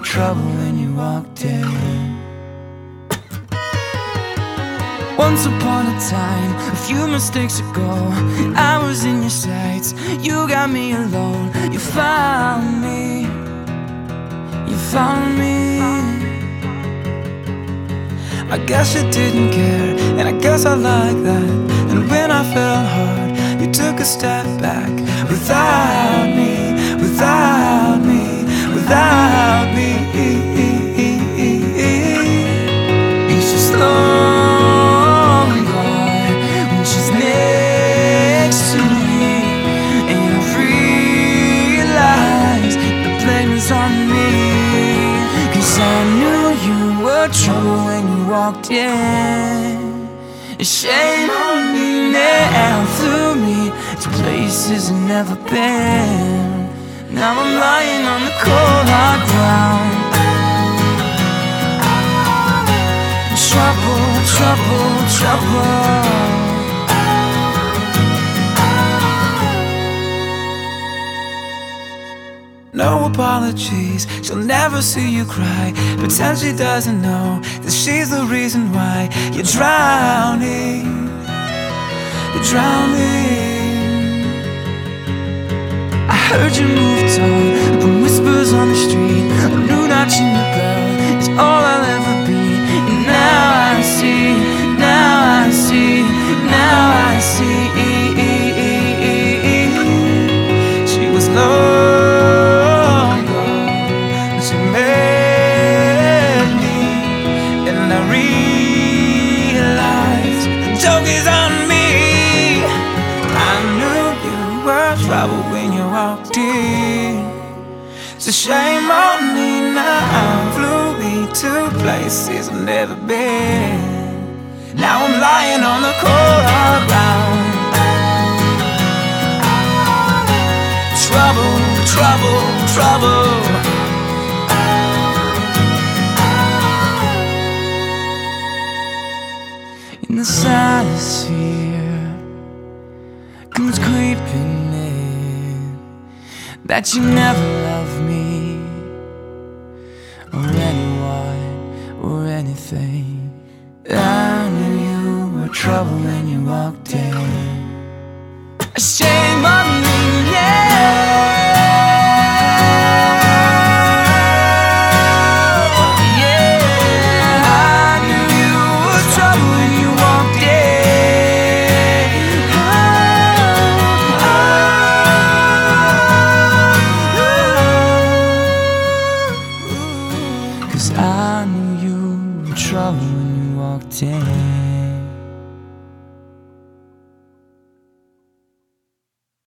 trouble when you walked in. Once upon a time, a few mistakes ago, I was in your sights. You got me alone. You found me. You found me. I guess you didn't care, and I guess I like that. And when I fell hard, you took a step back. Without me, without me, without me. It's just long gone when she's next to me, and I realize the blame is on me. 'Cause I knew you were trouble when you walked in. Shame on me now, flew me to places I've never been. Now I'm lying on the cold hard ground. Trouble, trouble, trouble. No apologies, she'll never see you cry. Pretend she doesn't know that she's the reason why you're drowning. You're drowning. I heard you moved on from whispers on the street. A new notch in the bell is all I'll ever be. And now I see, now I see, now I see. She was long gone, she met me, and I realized the joke is on me. I knew you were trouble when you walked in. It's a shame on me now, flew me to places I've never been. Now I'm lying on the cold hard ground. Trouble, trouble, trouble. In the silence here comes creeping in that you never loved me, or anyone, or anything. I knew you were trouble when you walked in. Shame on me, yeah. I knew you were trouble when you walked in.